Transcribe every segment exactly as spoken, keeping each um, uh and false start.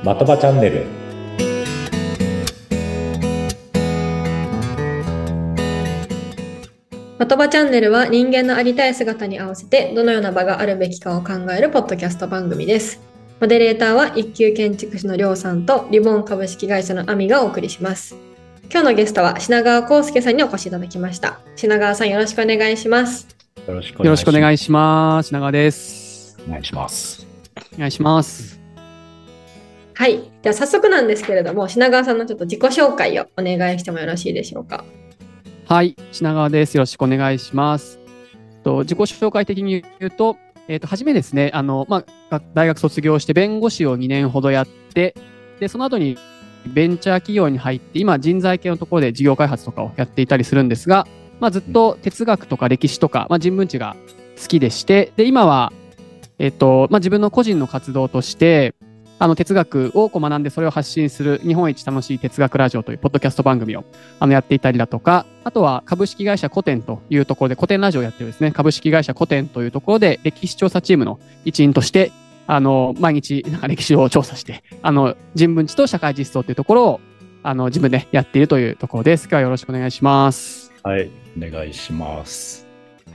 的場チャンネル。 的場チャンネルは人間のありたい姿に合わせてどのような場があるべきかを考えるポッドキャスト番組です。モデレーターは一級建築士のりょうさんとリボン株式会社のアミがお送りします。今日のゲストは品川康介さんにお越しいただきました。品川さん、よろしくお願いします。 よろしくお願いします。品川です。 お願いします。 お願いします。 はい、では早速なんですけれども、品川さんのちょっと自己紹介をお願いしてもよろしいでしょうか。 はい、品川です。よろしくお願いします。と自己紹介的に言うと、えー、と初めですね、あの、まあ、大学卒業して弁護士をにねんほどやって、でその後にベンチャー企業に入って、今人材系のところで事業開発とかをやっていたりするんですが、まあ、ずっと哲学とか歴史とか、まあ、人文知が好きでして、で今は、えーとまあ、自分の個人の活動としてあの哲学をこう学んでそれを発信する日本一楽しい哲学ラジオというポッドキャスト番組をあのやっていたりだとか、あとは株式会社コテンというところで、コテンラジオをやってるですね、株式会社コテンというところで歴史調査チームの一員としてあの毎日なんか歴史を調査して、あの人文知と社会実装というところをあの自分でやっているというところです。今日はよろしくお願いします。 はい、お願いします。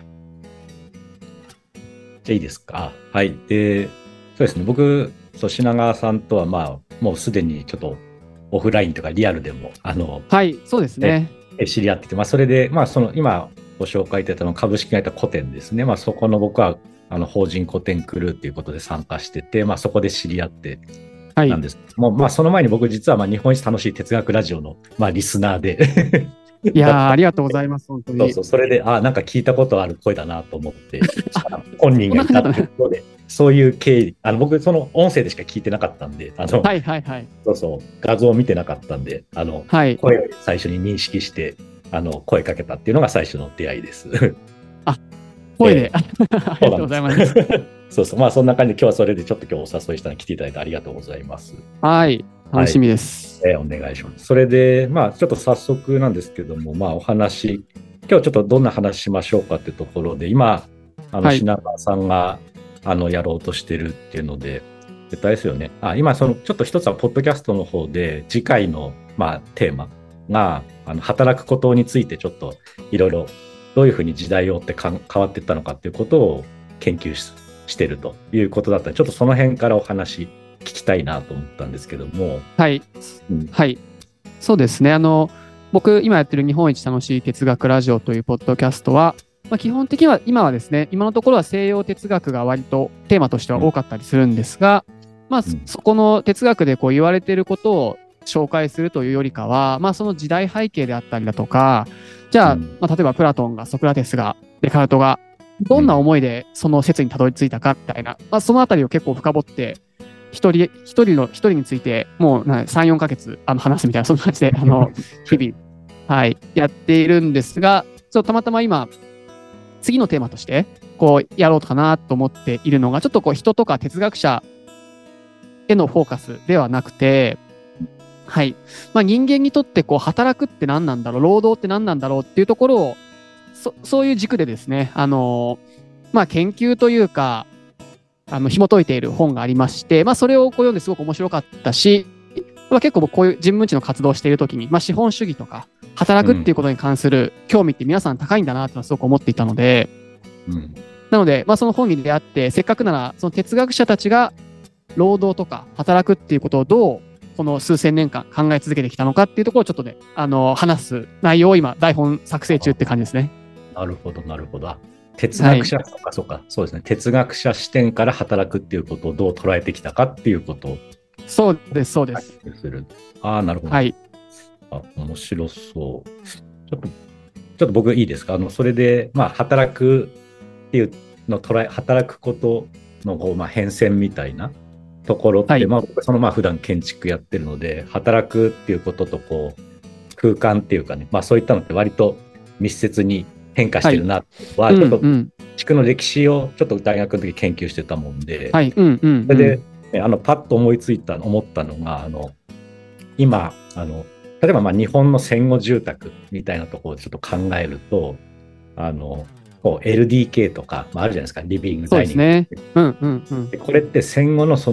じゃあいいですか。はい。で、そうですね、僕そう品川さんとはまあもうすでにちょっとオフラインとかリアルでもあのはいそうですね知り合ってて、まあ、それでまあその今ご紹介いただいたの株式会社コテンですね、まあ、そこの僕はあの法人コテンクルーっていうことで参加してて、まあ、そこで知り合ってなんですけども、はい、まあ、その前に僕実はまあ日本一楽しい哲学ラジオのまあリスナーでいやありがとうございます。本当にそうそう、それであなんか聞いたことある声だなと思って本人がいたっていうことでそういう経緯、あの僕その音声でしか聞いてなかったんで、あの、 はいはいはい、 そうそう画像を見てなかったんで、あの、はい、声を最初に認識してあの声かけたっていうのが最初の出会いです。 あ、声で、えー、ありがとうございます。 そうそう、まあそんな感じで今日はそれでちょっと今日お誘いしたのに来ていただいてありがとうございます。 はい、楽しみです。 はい、えー、お願いします。それでまあちょっと早速なんですけども、まあお話今日ちょっとどんな話しましょうかってところで、今あの品川さんが、はい、あのやろうとしてるっていうので、絶対ですよね。あ今そのちょっと一つはポッドキャストの方で次回のまあテーマがあの働くことについてちょっといろいろどういうふうに時代を追ってか変わっていったのかっていうことを研究 し, してるということだったので、ちょっとその辺からお話聞きたいなと思ったんですけども。 はい、うん、はい、そうですね。あの僕今やってる日本一楽しい哲学ラジオというポッドキャストは、まあ、基本的には今はですね、今のところは西洋哲学が割とテーマとしては多かったりするんですが、うんまあ、そこの哲学でこう言われていることを紹介するというよりかは、まあ、その時代背景であったりだとか、じゃあ、まあ、例えばプラトンがソクラテスがデカルトがどんな思いでその説にたどり着いたかみたいな、まあ、そのあたりを結構深掘って一人一人の一人についてもうさん、よんかげつあの話すみたいな、そんな感じであの日々、はい、やっているんですが、そうたまたま今次のテーマとしてこうやろうかなと思っているのが、ちょっとこう人とか哲学者へのフォーカスではなくて、はいまあ、人間にとってこう働くって何なんだろう、労働って何なんだろうっていうところを そ, そういう軸でですね、あのまあ、研究というかあの紐解いている本がありまして、まあ、それをこう読んですごく面白かったし、まあ、結構こういう人文知の活動をしているときに、まあ、資本主義とか働くっていうことに関する興味って皆さん高いんだなというのはすごく思っていたので、うん、なので、まあ、その本に出会ってせっかくならその哲学者たちが労働とか働くっていうことをどうこの数千年間考え続けてきたのかっていうところをちょっとね、あの話す内容を今台本作成中って感じですね。 なるほどなるほど。哲学者とか、はい、そうかそうですね、哲学者視点から働くっていうことをどう捉えてきたかっていうことを。 そうですそうです。 ああなるほど。 はい。 あ面白そう。ちょっとちょっと僕いいですか。あのそれでまあ働くっていうの捉え働くことのこうまあ変遷みたいなところって、はいまあ、僕そのまあ普段建築やってるので、働くっていうこととこう空間っていうかね、まあ、そういったのって割と密接に変化してるなとは、はい、ちょっと地区の歴史をちょっと大学の時研究してたもんで、 はいうんうんうん、 それであのパッと思いついた思ったのが、あの今あの例えばまあ日本の戦後住宅みたいなところでちょっと考えると、あのこう エルディーケー とか、まあ、あるじゃないですか、リビングダイニング。 そうですね。うんうんうん。 でこれって戦後のその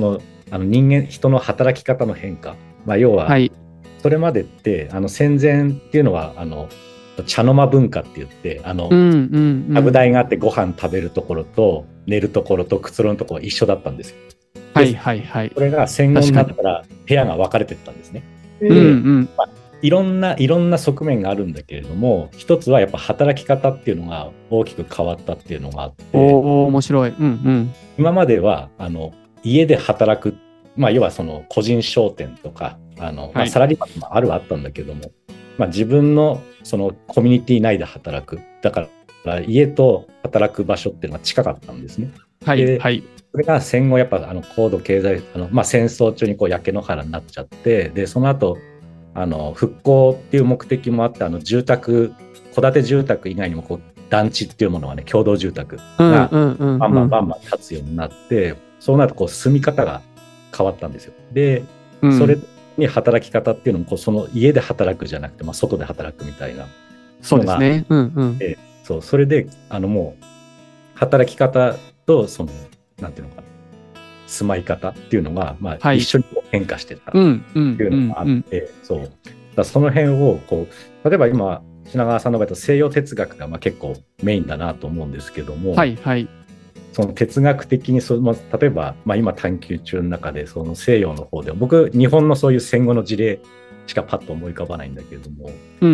あの人間人の働き方の変化、まあ、要は、 はい、 それまでってあの戦前っていうのはあの茶の間文化って言ってあの、 うんうんうん、 ちゃぶ台があってご飯食べるところと寝るところとくつろぐところが一緒だったんですよ。 はいはいはい。 それが戦後になったら部屋が分かれていったんですね。 うんうんまあ、いろんないろんな側面があるんだけれども、一つはやっぱ働き方っていうのが大きく変わったっていうのがあって、 おお面白い。うんうん、 今まではあの家で働く、まあ、要はその個人商店とかあの、まあ、サラリーマンもあるはあったんだけども、まあ、自分のそのコミュニティ内で働く、だから家と働く場所っていうのが近かったんですね。 はいはい。 それが戦後やっぱあの高度経済あの、まあ、戦争中にこう焼け野原になっちゃって、でその後あの復興っていう目的もあってあの住宅戸建て住宅以外にもこう団地っていうものがね共同住宅がバンバンバンバン建つようになって、そうなるとこう住み方が変わったんですよ。で、うん、それに働き方っていうのもこうその家で働くじゃなくて、まあ、外で働くみたいな。 そうですね。うんうん。 えそうそれであのもう働き方とそのなんていうのかな住まい方っていうのが、まあはい、一緒に変化してたっていうのがあって、そうだその辺をこう例えば今品川さんの場合と西洋哲学がまあ結構メインだなと思うんですけども、 はいはい、 その哲学的にその例えば、まあ、今探求中の中でその西洋の方で僕日本のそういう戦後の事例しかパッと思い浮かばないんだけれども、 うんうん、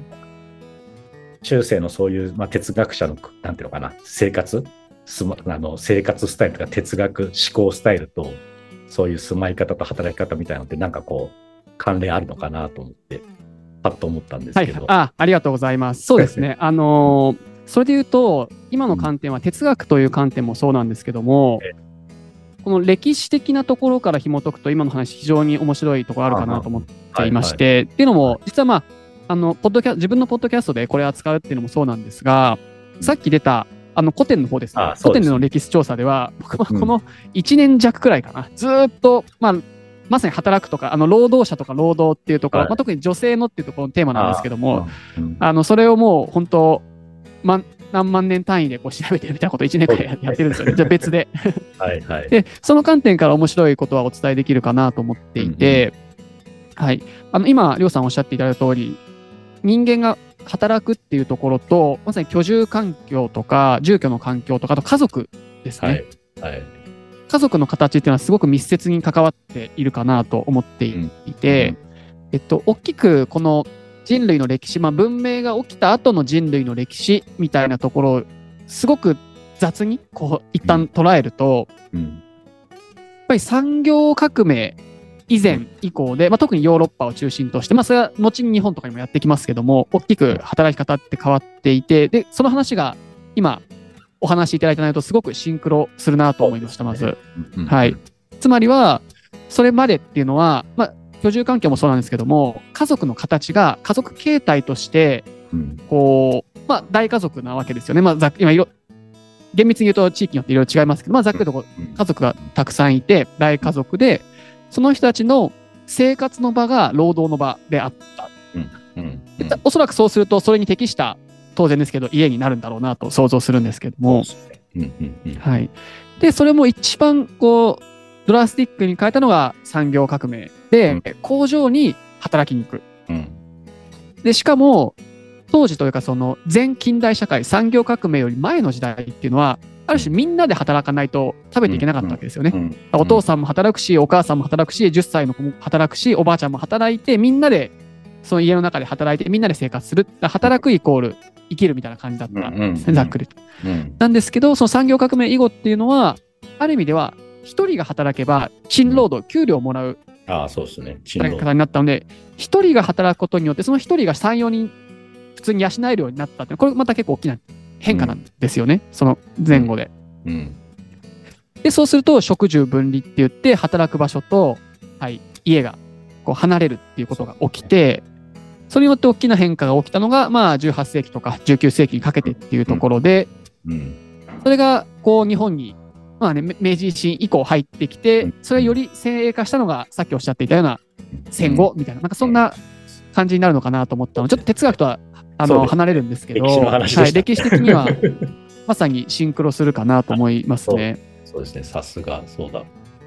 中世のそういう、まあ、哲学者のなんていうのかな生活あの生活スタイルとか哲学思考スタイルとそういう住まい方と働き方みたいなのってなんかこう関連あるのかなと思ってパッと思ったんですけど、 はい、あ, ありがとうございます。そうですねあのー、それで言うと今の観点は哲学という観点もそうなんですけども、うん、この歴史的なところから紐解くと今の話非常に面白いところあるかなと思っていまして、はいはい、っていうのも実はまああのポッドキャ自分のポッドキャストでこれ扱うっていうのもそうなんですが、うん、さっき出たあの古典の方ですね。ああ古典での歴史調査では、僕はこのいちねん弱くらいかな、うん、ずっと、まあ、まさに働くとか、あの労働者とか労働っていうところ、はいまあ、特に女性のっていうところのテーマなんですけども、あ、うん、あのそれをもう本当、ま、何万年単位でこう調べてるみたいなことをいちねんくらいやってるんですよね。じゃあ別で。 はいはい。 で、その観点から面白いことはお伝えできるかなと思っていて、うんうん、はい。あの今、りょうさんおっしゃっていただいた通り、人間が働くっていうところとまさに居住環境とか住居の環境とかあと家族ですね、はいはい、家族の形っていうのはすごく密接に関わっているかなと思っていて、うんえっと、大きくこの人類の歴史、まあ、文明が起きた後の人類の歴史みたいなところをすごく雑にこう一旦捉えると、うんうん、やっぱり産業革命以前以降で、まあ、特にヨーロッパを中心として、まあ、それは後に日本とかにもやってきますけども、大きく働き方って変わっていて、で、その話が今お話しいただいた内容とすごくシンクロするなと思いました、まず。はい。つまりは、それまでっていうのは、まあ、居住環境もそうなんですけども、家族の形が家族形態として、こう、まあ、大家族なわけですよね。まあ、ざ今いろ、厳密に言うと地域によっていろいろ違いますけど、まあ、ざっくりと家族がたくさんいて、大家族で、その人たちの生活の場が労働の場であった。うんうんうん、おそらくそうすると、それに適した当然ですけど、家になるんだろうなと想像するんですけども。うんうんうん、はい。で、それも一番こう、ドラスティックに変えたのが産業革命で、うん、工場に働きに行く。うん、で、しかも、当時というか、その前近代社会、産業革命より前の時代っていうのは、ある種みんなで働かないと食べていけなかったわけですよね。うんうん、お父さんも働くし、お母さんも働くし、じゅっさいの子も働くし、おばあちゃんも働いて、みんなで、その家の中で働いて、みんなで生活する。働くイコール生きるみたいな感じだったんですね、ざっくりと。うん、なんですけど、その産業革命以後っていうのは、ある意味では、一人が働けば、賃労働、給料をもらう。 ああ、そうですね。 働き方になったので、一人が働くことによって、その一人がさん、よにん普通に養えるようになったって、これまた結構大きな変化なんですよね、うん、その前後で。うん、でそうすると職住分離って言って働く場所と、はい、家がこう離れるっていうことが起きて、それによって大きな変化が起きたのが、まあ、じゅうはっせいきとかじゅうきゅうせいきにかけてっていうところで、うんうん、それがこう日本に、まあね、明治維新以降入ってきて、それがより先鋭化したのがさっきおっしゃっていたような戦後みたいな、なんかそんな感じになるのかなと思ったので、ちょっと哲学とはあの離れるんですけど、 歴史の話でした、 はい、歴史的にはまさにシンクロするかなと思いますね。 そう、そうですね、さすがそうだ。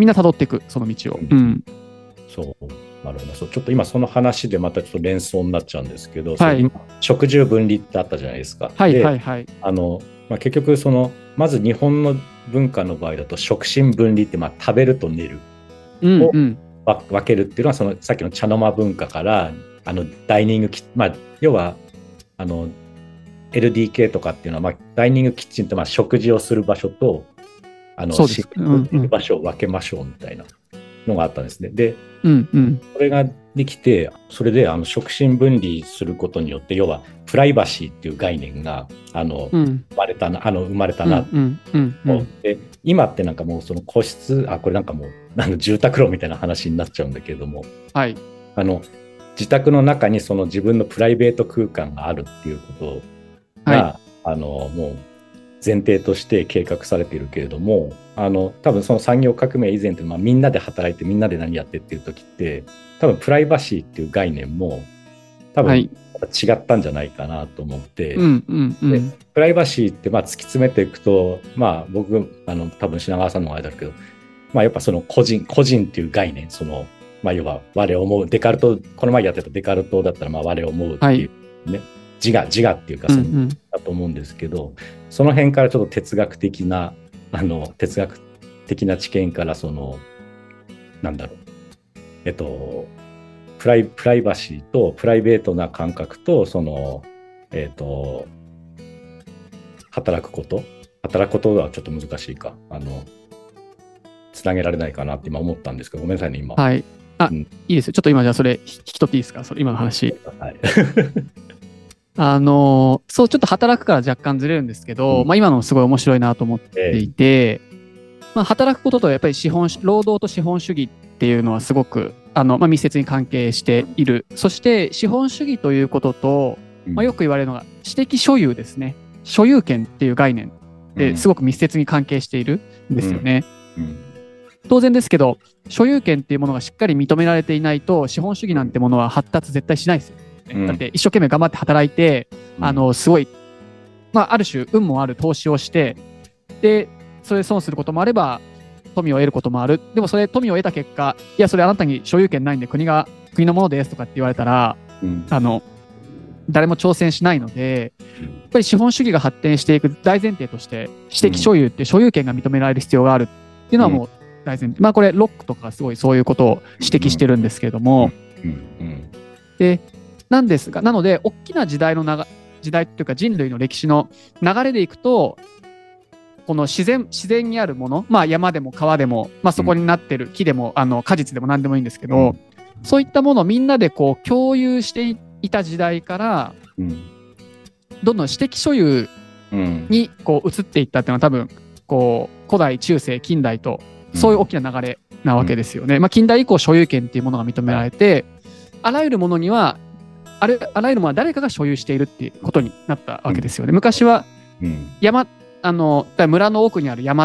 みんな辿っていくその道を、 うんうん、 そうなるほど。そうちょっと今その話でまたちょっと連想になっちゃうんですけど、 はい、 今食住分離ってあったじゃないですか。 はいではいはい。 あのまあ、結局そのまず日本の文化の場合だと食寝分離って、まあ食べると寝るうんをうん分けるっていうのは、そのさっきの茶の間文化からあのダイニングキッチン、まあ、要はあの エルディーケー とかっていうのは、まあ、ダイニングキッチンってまあ食事をする場所とあのそうです寝室する場所を分けましょうみたいなのがあったんですね。で、 うんうん、 それができて、それであの食寝分離することによって、要はプライバシーっていう概念があの、うん、生まれたな、あの生まれたな、 うんうんうんうん、 で今ってなんかもうその個室、あこれなんかもうあの住宅楼みたいな話になっちゃうんだけれども、 はい、 あの自宅の中にその自分のプライベート空間があるっていうことが、はい、あのもう前提として計画されているけれども、あの多分その産業革命以前って、まあ、みんなで働いてみんなで何やってっていう時って、多分プライバシーっていう概念も多分違ったんじゃないかなと思って、 はい、うんうんうん、 でプライバシーってまあ突き詰めていくと、まあ僕あの多分品川さんのあれだけど、まあ、やっぱその個人個人っていう概念、そのまあ要は我を思う、デカルト、この前やってたデカルトだったらまあ我を思うっていうね、はい、自我自我っていうかその、うんうん、だと思うんですけど、その辺からちょっと哲学的なあの哲学的な知見からそのなんだろうえっとプライプライバシーとプライベートな感覚とそのえっと働くこと働くことはちょっと難しいか、あのつなげられないかなって今思ったんですけど、ごめんなさいね今。 はい。あ、うん、いいですよ。ちょっと今じゃあそれ引き取っていいですか、それ今の話。 はい。 あのそうちょっと働くから若干ずれるんですけど、うん、まあ、今のすごい面白いなと思っていて、えーまあ、働くこととやっぱり資本労働と資本主義っていうのはすごくあの、まあ、密接に関係している。そして資本主義ということと、まあ、よく言われるのが私的所有ですね。所有権っていう概念ですごく密接に関係しているんですよね。うんうんうん、当然ですけど所有権っていうものがしっかり認められていないと資本主義なんてものは発達絶対しないですよ。だって一生懸命頑張って働いて、うん、あのすごい、まあ、ある種運もある投資をしてでそれで損することもあれば富を得ることもある。でもそれ富を得た結果、いやそれあなたに所有権ないんで国が国のものですとかって言われたら、うん、あの誰も挑戦しないので、やっぱり資本主義が発展していく大前提として私的所有って所有権が認められる必要があるっていうのはもう大前提、うん、まあこれロックとかすごいそういうことを指摘してるんですけれども、うんうんうん、でなんですが、なので大きな時代のな時代っていうか人類の歴史の流れでいくと、この自然自然にあるもの、まあ、山でも川でも、まあ、そこになってる木でも、うん、あの果実でも何でもいいんですけど、うん、そういったものをみんなでこう共有していた時代から、うん、どんどん私的所有にこう移っていったっていうのは多分こう古代中世近代とそういう大きな流れなわけですよね。まあ、近代以降所有権っていうものが認められて、あらゆるものにはあれあらゆるものは誰かが所有しているっていうことになったわけですよね。昔は山、あの村の奥にある山って、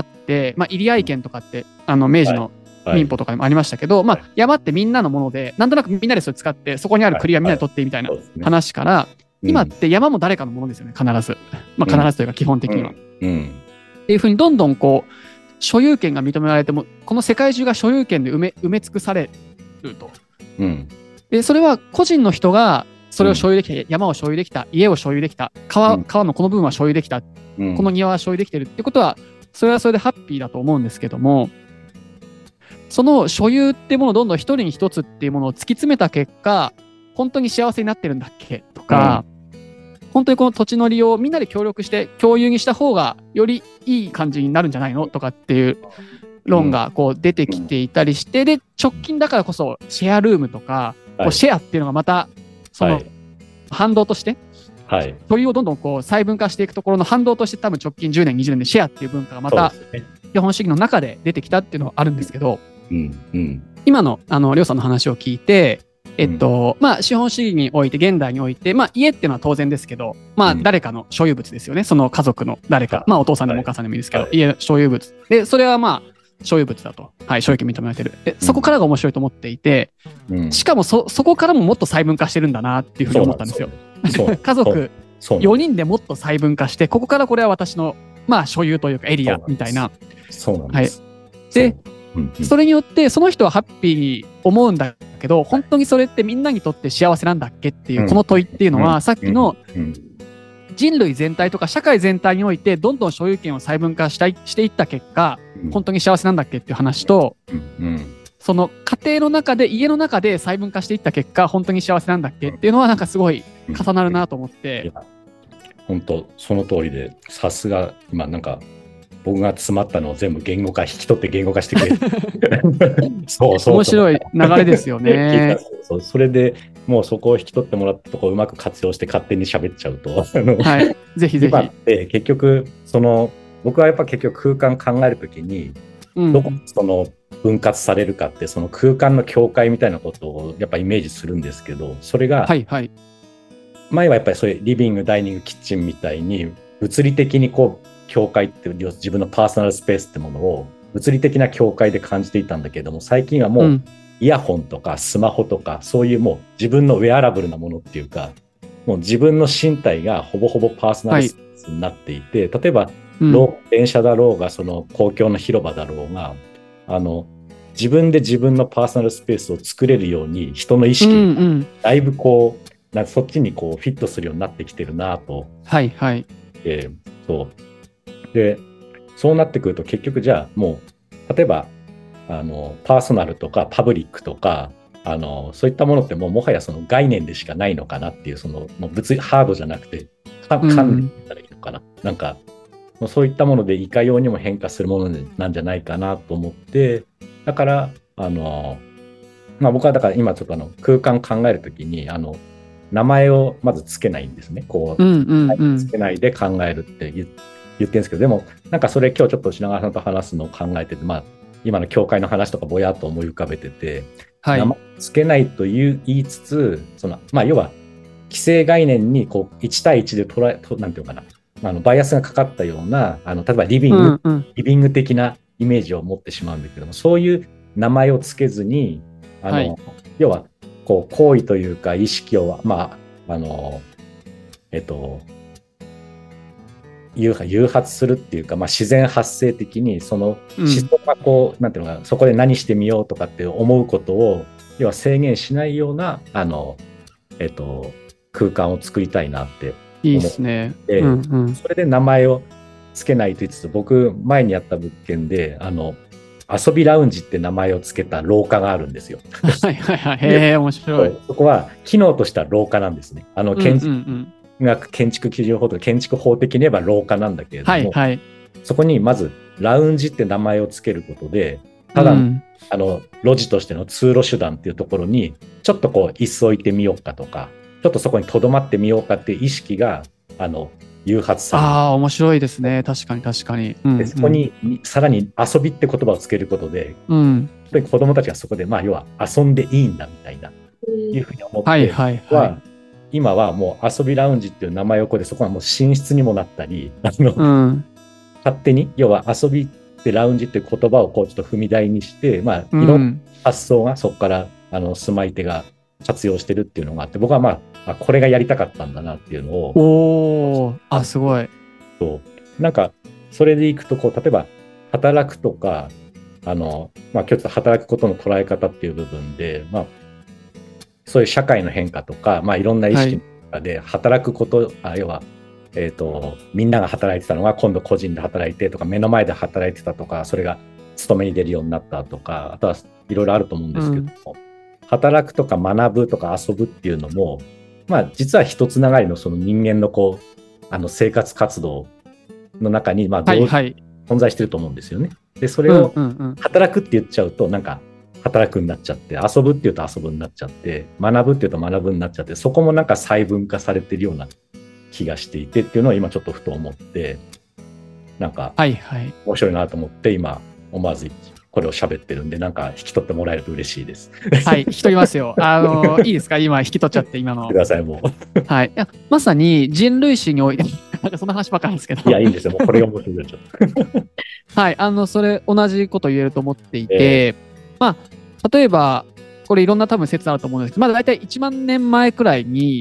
まあ、入合権とかってあの明治の民法とかにもありましたけど、はいはい、まあ、山ってみんなのものでなんとなくみんなでそれ使ってそこにある栗はみんなで取ってみたいな話から、はいはい、今って山も誰かのものですよね、必ず、まあ、必ずというか基本的には、うんうん、っていうふうにどんどんこう所有権が認められてもこの世界中が所有権で埋め、埋め尽くされると、うん、でそれは個人の人がそれを所有できた、うん、山を所有できた、家を所有できた、川、うん、川のこの部分は所有できた、うん、この庭は所有できてるってことはそれはそれでハッピーだと思うんですけども、その所有っていうものをどんどん一人に一つっていうものを突き詰めた結果、本当に幸せになってるんだっけとか、うん、本当にこの土地の利用をみんなで協力して共有にした方がよりいい感じになるんじゃないのとかっていう論がこう出てきていたりして、で直近だからこそシェアルームとか、こうシェアっていうのがまたその反動として、はい、所有をどんどんこう細分化していくところの反動として多分直近じゅうねんにじゅうねんでシェアっていう文化がまた資本主義の中で出てきたっていうのはあるんですけど、うんうん、今のあのりょうさんの話を聞いて、えっと、うん、まあ資本主義において現代において、まあ家っていうのは当然ですけど、まあ誰かの所有物ですよね。その家族の誰か、まあお父さんでもお母さんでもいいですけど、はい、家の所有物で、それはまあ所有物だと、はい、所有権認められてる。でそこからが面白いと思っていて、うん、しかも そ, そこからももっと細分化してるんだなっていうふうに思ったんですよ。家族よにんでもっと細分化して、ここからこれは私のまあ所有というかエリアみたいな。 そうなんです。 はい、で、 うんうん、 それによってその人はハッピーに思うんだけど、本当にそれってみんなにとって幸せなんだっけっていう、この問いっていうのは、さっきの人類全体とか社会全体においてどんどん所有権を細分化したいしていった結果、本当に幸せなんだっけっていう話と、その家庭の中で家の中で細分化していった結果、本当に幸せなんだっけっていうのはなんかすごい重なるなと思って。 本当その通りで、さすが今なんか僕が詰まったのを全部言語化、引き取って言語化してくれるそうそう、 面白い流れですよねそう、それでもうそこを引き取ってもらったところをうまく活用して勝手に喋っちゃうとはい、ぜひぜひ。 今って結局その僕はやっぱ結局空間考えるときに、うん、どこその分割されるかって、その空間の境界みたいなことをやっぱイメージするんですけど、それが、 はいはい、 前はやっぱりそういうリビング、ダイニング、キッチンみたいに物理的にこう境界っていう自分のパーソナルスペースってものを物理的な境界で感じていたんだけれども、最近はもうイヤホンとかスマホとかそういうもう自分のウェアラブルなものっていうか、もう自分の身体がほぼほぼパーソナルスペースになっていて、はい、例えば、うん、電車だろうがその公共の広場だろうが、あの自分で自分のパーソナルスペースを作れるように人の意識がだいぶこう、なんかそっちにこうフィットするようになってきてるなと。 はいはい。 えー、そうでそうなってくると結局じゃあもう例えばあのパーソナルとかパブリックとかあのそういったものってもうもはやその概念でしかないのかなっていう、そのもう物理ハードじゃなくて観念だったらいいのかな、うん、なんかもうそういったものでいかようにも変化するものなんじゃないかなと思って、だからあの、まあ、僕はだから今ちょっとあの空間考えるときにあの名前をまずつけないんですね。こう、うんうんうん、つけないで考えるって言って言ってるんですけど、でもなんかそれ今日ちょっと品川さんと話すのを考えてて、まあ今の教会の話とかぼやっと思い浮かべてて、はい、名前つけないと言いつつ、そのまあ要は既成概念にこういち対いちで捉えとなんていうのかな、あのバイアスがかかったようなあの例えばリビング、うんうん、リビング的なイメージを持ってしまうんだけども、そういう名前をつけずにあの、はい、要はこう行為というか意識をまああのえっと誘発するっていうか、まあ、自然発生的にその思想がこう、うん、なんていうのか、そこで何してみようとかって思うことを要は制限しないようなあの、えっと、空間を作りたいなって思って、 いいですね、 うんうん、それで名前をつけないと言いつつ、僕前にやった物件であの遊びラウンジって名前をつけた廊下があるんですよ。 はいはいはい、へえ面白い。 そこは機能としては廊下なんですね。あの建築、うんうんうんが建築基準法とか建築法的に言えば廊下なんだけれども、はいはい、そこにまずラウンジって名前をつけることで、ただ、うん、あの路地としての通路手段っていうところにちょっとこう椅子置いてみようかとか、ちょっとそこに留まってみようかっていう意識があの誘発される。 ああ面白いですね。確かに確かに、うんうん、 でそこにさらに遊びって言葉をつけることで、うん、子供たちがそこでまあ要は遊んでいいんだみたいな、うん、いうふうに思って、はいはいはい、今はもう遊びラウンジっていう名前をこえて、そこはもう寝室にもなったり、あの、うん、勝手に要は遊びってラウンジっていう言葉をこうちょっと踏み台にして、まあいろんな発想がそこからあの住まい手が活用してるっていうのがあって、僕はまあこれがやりたかったんだなっていうのを、 おー、あすごい。 そうなんかそれでいくとこう例えば働くとかあのまあ今日ちょっと働くことの捉え方っていう部分でまあそういう社会の変化とか、まあ、いろんな意識の中で働くこと、はい、あ要は、えーと、みんなが働いてたのが今度個人で働いてとか、目の前で働いてたとか、それが勤めに出るようになったとか、あとはいろいろあると思うんですけども、うん、働くとか学ぶとか遊ぶっていうのも、まあ、実は一つながりのその人間のこうあの生活活動の中に、まあ、同時に存在してると思うんですよね。で、それを働くって言っちゃうと、なんか、働くになっちゃって、遊ぶっていうと遊ぶになっちゃって、学ぶっていうと学ぶになっちゃって、そこもなんか細分化されてるような気がしていてっていうのを今ちょっとふと思って、なんか面白いなと思って今思わずこれを喋ってるんで、なんか引き取ってもらえると嬉しいです。 はい、引き取りますよ。あのいいですか、今引き取っちゃって今の。 くださいもう。 はい。いやまさに人類史においてなんかそんな話ばっかりですけど。 いやいいんですよ。もうこれが面白いちょっと。はい、あのそれ同じこと言えると思っていて、えー、まあ例えばこれいろんな多分説あると思うんですけど、まだ大体いちまんねんまえくらいに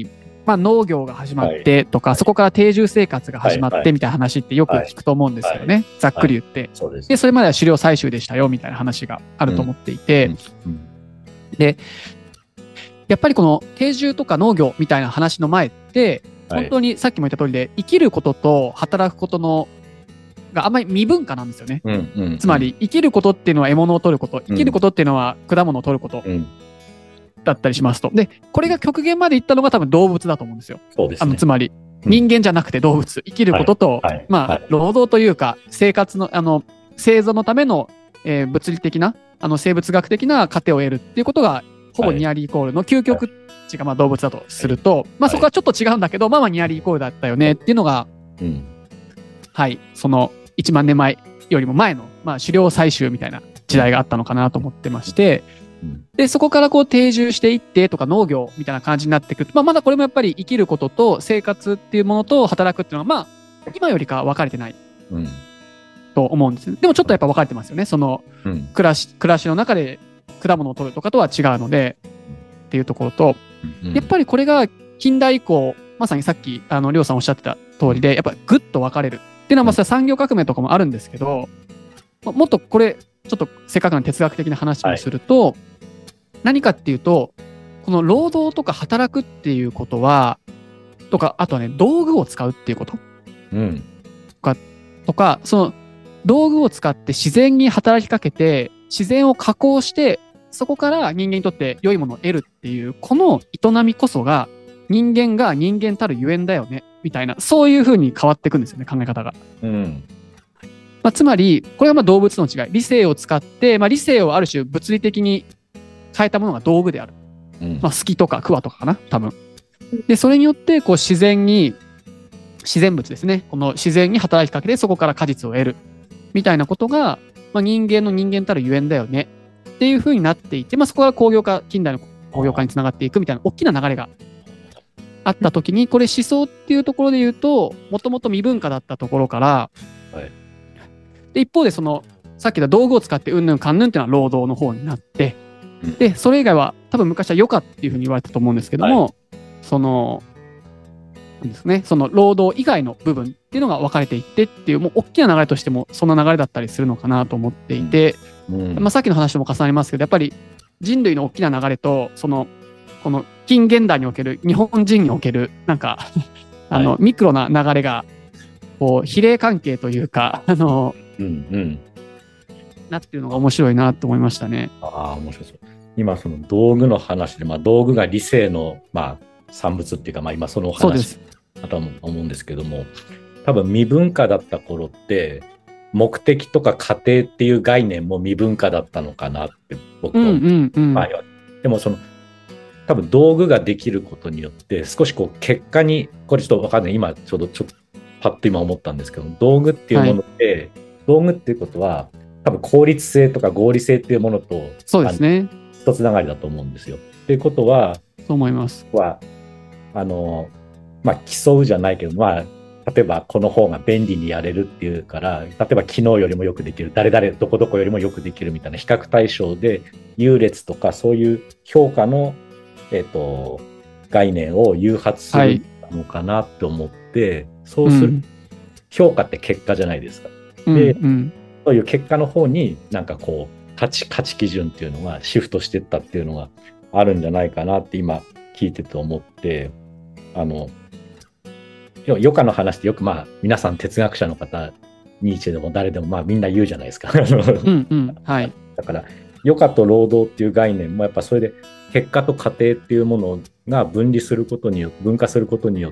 まあ、農業が始まってとか、はい、そこから定住生活が始まってみたいな話ってよく聞くと思うんですよね、はいはい、ざっくり言って、はい、 そうです。 でそれまでは狩猟採集でしたよみたいな話があると思っていて、うんうんうん、でやっぱりこの定住とか農業みたいな話の前って本当にさっきも言った通りで生きることと働くことのがあんまり未分化なんですよね、うんうんうん、つまり生きることっていうのは獲物を取ること、生きることっていうのは果物を取ること、うんだったりしますと。で、これが極限までいったのが多分動物だと思うんですよ。 そうですね。 あのつまり、うん、人間じゃなくて動物、生きることと、はいはい、まあ、はい、労働というか、生活の、あの、生存のための、えー、物理的な、あの、生物学的な糧を得るっていうことが、ほぼニアリーイコールの究極値がまあ動物だとすると、はい、まあそこはちょっと違うんだけど、まあまあニアリーイコールだったよねっていうのが、うん、はい、そのいちまんねんまえよりも前の、まあ狩猟採集みたいな時代があったのかなと思ってまして、でそこからこう定住していってとか農業みたいな感じになってくると、まあ、まだこれもやっぱり生きることと生活っていうものと働くっていうのはまあ今よりかは分かれてない、うん、と思うんです。でもちょっとやっぱ分かれてますよね。その、うん、暮らし暮らしの中で果物を取るとかとは違うのでっていうところと、うん、やっぱりこれが近代以降まさにさっきあの亮さんおっしゃってた通りでやっぱりグッと分かれるっていうのはまあ産業革命とかもあるんですけど、もっとこれちょっとせっかくの哲学的な話をすると、はい、何かっていうとこの労働とか働くっていうことはとかあとはね道具を使うっていうこと、うん、とか、とかその道具を使って自然に働きかけて自然を加工してそこから人間にとって良いものを得るっていうこの営みこそが人間が人間たるゆえんだよねみたいなそういう風に変わっていくんですよね考え方が。うんまあ、つまりこれはまあ動物の違い理性を使って、まあ、理性をある種物理的に変えたものが道具である、うんまあ、隙とか桑とかかな多分でそれによってこう自然に自然物ですねこの自然に働きかけてそこから果実を得るみたいなことが、まあ、人間の人間たるゆえんだよねっていう風になっていて、まあ、そこから工業化近代の工業化につながっていくみたいな大きな流れがあった時にこれ思想っていうところで言うともともと未文化だったところから、はいで一方でそのさっき言った道具を使ってうんぬんかんぬんっていうのは労働の方になって、うん、でそれ以外は多分昔は余暇っていうふうに言われたと思うんですけども、はい、そのなんですねその労働以外の部分っていうのが分かれていってっていうもう大きな流れとしてもそんな流れだったりするのかなと思っていて、うんまあ、さっきの話とも重なりますけどやっぱり人類の大きな流れとそのこの近現代における日本人におけるなんかあの、はい、ミクロな流れがこう比例関係というかあのうんうん、なっていうのが面白いなと思いましたね。 ああ面白そう。今その道具の話で、まあ、道具が理性の、まあ、産物っていうか、まあ、今そのお話だと思うんですけども多分未文化だった頃って目的とか過程っていう概念も未文化だったのかなって僕は、うんうんうんまあ、でもその多分道具ができることによって少しこう結果にこれちょっと分かんない今ちょうどちょっとパッと今思ったんですけど道具っていうものって、はい道具っていうことは多分効率性とか合理性っていうものとそうですね一つながりだと思うんですよ。っていうことはそう思いますはあのまあ競うじゃないけどまあ例えばこの方が便利にやれるっていうから例えば昨日よりもよくできる誰々どこどこよりもよくできるみたいな比較対象で優劣とかそういう評価の、えーと、概念を誘発するのかなって思って、はい、そうする、うん、評価って結果じゃないですか。で、うんうん、そういう結果の方になんかこう価値、価値基準っていうのがシフトしていったっていうのがあるんじゃないかなって今聞いてて思ってあの余暇の話ってよくまあ皆さん哲学者の方ニーチェでも誰でもまあみんな言うじゃないですかうんうん、はい、だから余暇と労働っていう概念もやっぱそれで結果と過程っていうものが分離することによって分化することによって、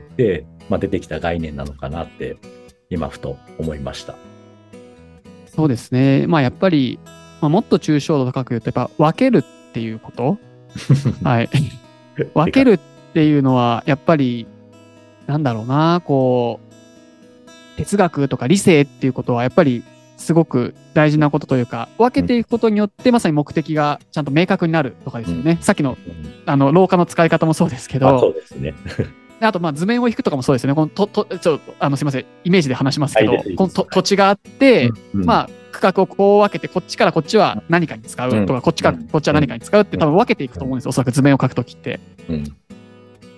まあ、出てきた概念なのかなって今ふと思いました。 そうですね。まあやっぱり、まあ、もっと抽象度高く言うとやっぱ分けるっていうことはい分けるっていうのはやっぱりなんだろうなこう哲学とか理性っていうことはやっぱりすごく大事なことというか分けていくことによってまさに目的がちゃんと明確になるとかですよね、うん、さっきのあの廊下の使い方もそうですけど、 あ、そうですねあとまあ図面を引くとかもそうですよね。このととちょっとあのすみませんイメージで話しますけど、はい、このと土地があって、うんうん、まあ区画をこう分けてこっちからこっちは何かに使うとか、うん、こっちからこっちは何かに使うって多分分けていくと思うんですよ、おそらく図面を描くときって、うん、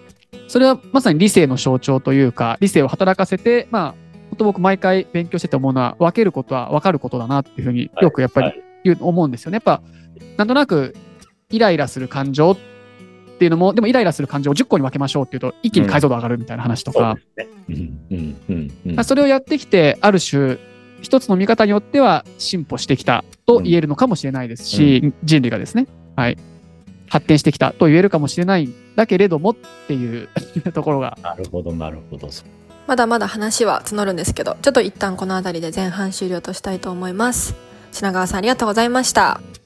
それはまさに理性の象徴というか、理性を働かせて、まあ、本当僕毎回勉強してて思うのは、分けることは分かることだなっていうふうによくやっぱり言う、思うんですよね。やっぱ、なんとなくイライラする感情っていうのも、でもイライラする感情をじゅっこに分けましょうっていうと、一気に解像度上がるみたいな話とか、それをやってきて、ある種、一つの見方によっては進歩してきたと言えるのかもしれないですし、うん、人類がですね、はい、発展してきたと言えるかもしれないんだけれどもっていうところが。 なるほど、なるほど。 まだまだ話は募るんですけど、ちょっと一旦この辺りで前半終了としたいと思います。品川さんありがとうございました。